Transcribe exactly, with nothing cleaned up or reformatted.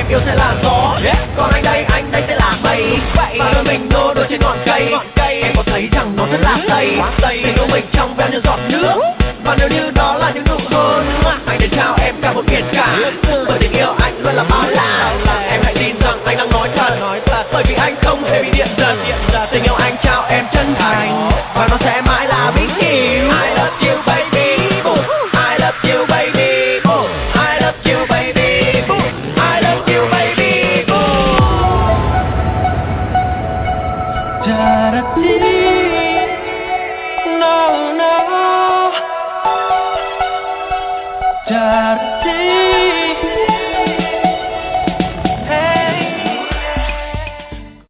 em yêu sẽ là gió, còn anh đây, anh đây sẽ là mây. Và đôi mình nô đôi trên ngọn cây, em có thấy rằng nó rất là say, tình yêu mình trong veo như giọt nước. Và nếu như